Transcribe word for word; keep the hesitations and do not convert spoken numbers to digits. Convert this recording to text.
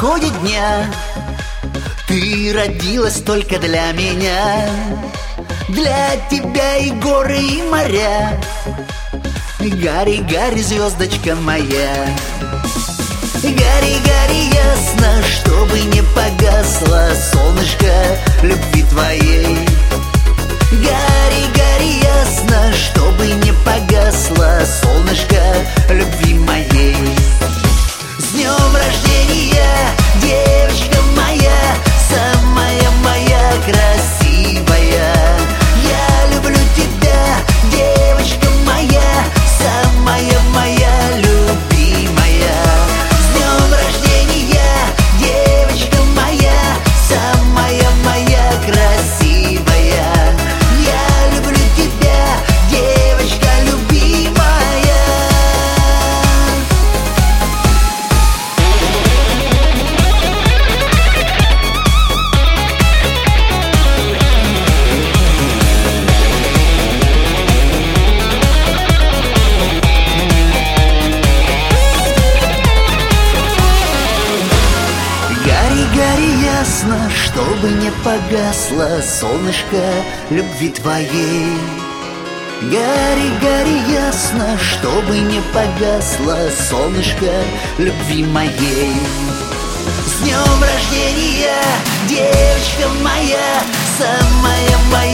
проходит дня. Ты родилась только для меня, для тебя и горы, и моря. Гори, гори, звездочка моя. Гори, гори ясно, чтобы не погасло солнышко любви твоей. Гори, гори ясно, чтобы не погасло солнышко любви моей. С днем рождения, девочка моя, самая моя красивая. Я люблю тебя, девочка моя, самая моя любимая. С днем рождения, девочка моя, самая моя красивая. Я люблю тебя, девочка любимая. Гори ясно, чтобы не погасло солнышко любви твоей. Гори, гори ясно, чтобы не погасло солнышко любви моей. С днем рождения, девочка моя, самая моя